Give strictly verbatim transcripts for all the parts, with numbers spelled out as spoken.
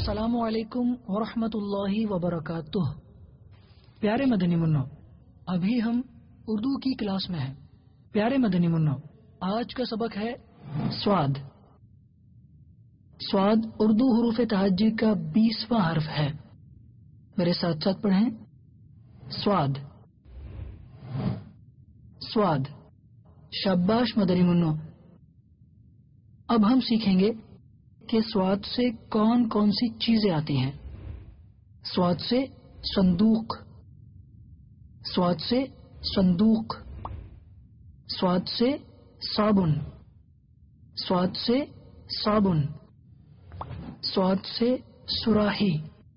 السلام علیکم ورحمۃ اللہ وبرکاتہ۔ پیارے مدنی منو، ابھی ہم اردو کی کلاس میں ہیں۔ پیارے مدنی منو، آج کا سبق ہے سواد۔ سواد اردو حروف تہجی کا بیسواں حرف ہے۔ میرے ساتھ ساتھ پڑھیں، سواد سواد۔ شاباش مدنی منو۔ اب ہم سیکھیں گے کہ سواد سے کون کون سی چیزیں آتی ہیں۔ سواد سے صندوق، سواد سے صندوق، سواد سے صابن، سواد سے صابن، سواد سے سراہی،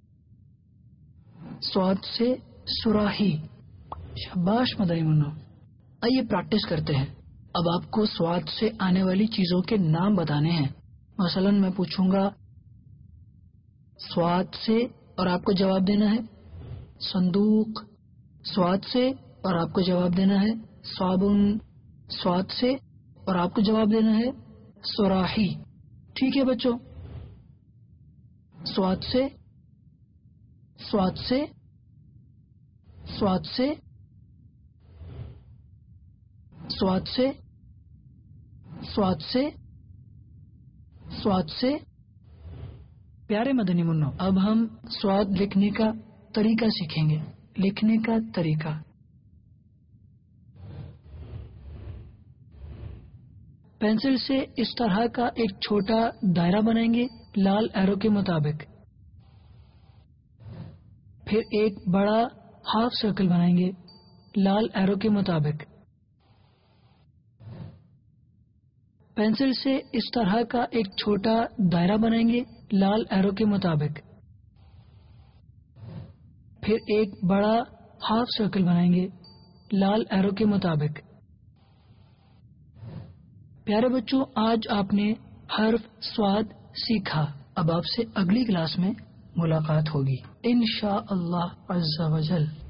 سواد سے سراہی۔ شاباش مدنی منو۔ آئیے پریکٹس کرتے ہیں۔ اب آپ کو سواد سے آنے والی چیزوں کے نام بتانے ہیں۔ مثلا میں پوچھوں گا سواد سے اور آپ کو جواب دینا ہے صندوق، سواد سے اور آپ کو جواب دینا ہے صابن، سواد سے اور آپ کو جواب دینا ہے سراہی۔ ٹھیک ہے بچوں؟ سواد سے، سواد سے، سواد سے، سواد سے، سواد سے، سواد سے۔ پیارے مدنی منو، اب ہم سواد لکھنے کا طریقہ سیکھیں گے۔ لکھنے کا طریقہ، پینسل سے اس طرح کا ایک چھوٹا دائرہ بنائیں گے لال ایرو کے مطابق، پھر ایک بڑا ہاف سرکل بنائیں گے لال ایرو کے مطابق۔ پینسل سے اس طرح کا ایک چھوٹا دائرہ بنائیں گے لال ایرو کے مطابق، پھر ایک بڑا ہاف سرکل بنائیں گے لال ایرو کے مطابق۔ پیارے بچوں، آج آپ نے حرف سواد سیکھا۔ اب آپ سے اگلی کلاس میں ملاقات ہوگی انشاء اللہ عز و جل۔